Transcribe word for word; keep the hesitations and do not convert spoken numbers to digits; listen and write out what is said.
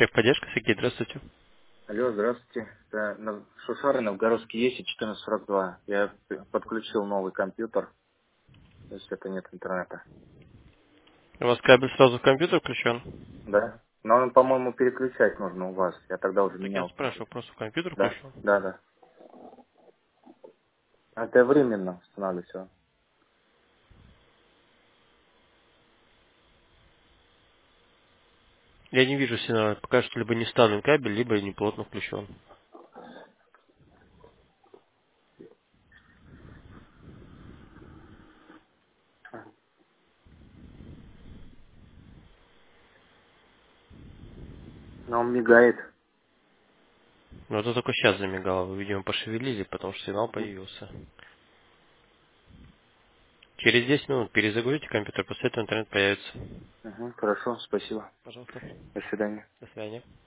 Техподдержка, Сергей, здравствуйте. Алло, здравствуйте. Да, на Шушары, Новгородский есть четырнадцать сорок два. Я п- подключил новый компьютер, то есть это нет интернета. У вас кабель сразу в компьютер включен? Да? Но он, по-моему, переключать нужно у вас. Я тогда уже Так я менял спрашиваю, компьютер. просто в компьютер Да, включен? да, да. Это я временно устанавливаю все. Я не вижу сигнала, пока что либо не вставлен кабель, либо не плотно включен. Но он мигает. Но это только сейчас замигало, вы, видимо, пошевелили, потому что сигнал Угу. появился. Через десять минут перезагрузите компьютер, после этого интернет появится. Угу, хорошо, спасибо. Пожалуйста. До свидания. До свидания.